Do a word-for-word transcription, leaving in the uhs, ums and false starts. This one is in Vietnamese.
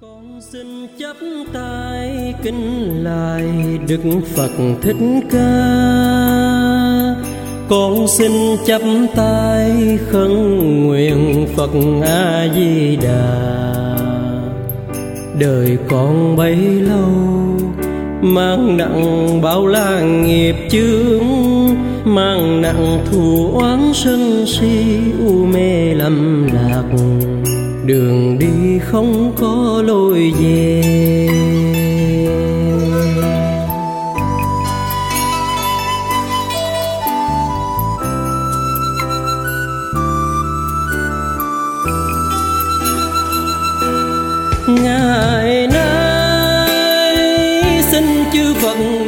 Con xin chắp tay kính lại Đức Phật Thích Ca. Con xin chắp tay khấn nguyện Phật A Di Đà. Đời con bấy lâu mang nặng bao la nghiệp chướng, mang nặng thù oán sân si u mê lầm lạc. Đường đi không có lối về, ngày nay xin chư Phật